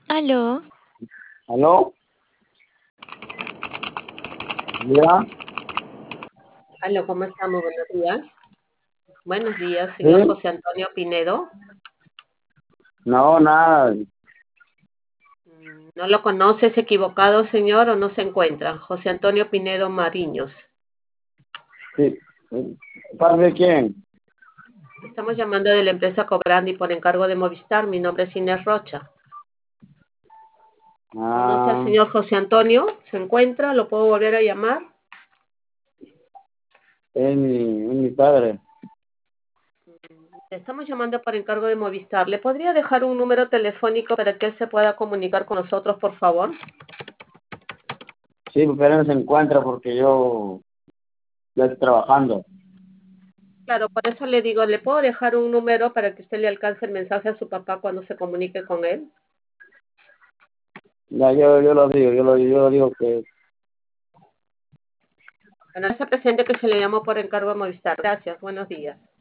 Aló, ¿Aló? ¿Ya? Aló, ¿cómo estamos? Buenos días. Buenos días, señor ¿Sí? José Antonio Pinedo. No, nada. ¿No lo conoce? ¿Es equivocado, señor, o no se encuentra? José Antonio Pinedo Mariños. Sí. ¿Parte de quién? Estamos llamando de la empresa Cobrandi por encargo de Movistar. Mi nombre es Inés Rocha. ¿Conoce al Ah, señor José Antonio? ¿Se encuentra? ¿Lo puedo volver a llamar? es mi padre. Estamos llamando por encargo de Movistar. ¿Le podría dejar un número telefónico para que él se pueda comunicar con nosotros, por favor? Sí, pero no se encuentra porque yo ya estoy trabajando. Claro, por eso le digo, ¿le puedo dejar un número para que usted le alcance el mensaje a su papá cuando se comunique con él? Ya, yo lo digo, yo lo digo que Bueno, ese presente que se le llamó por encargo a Movistar. Gracias, buenos días.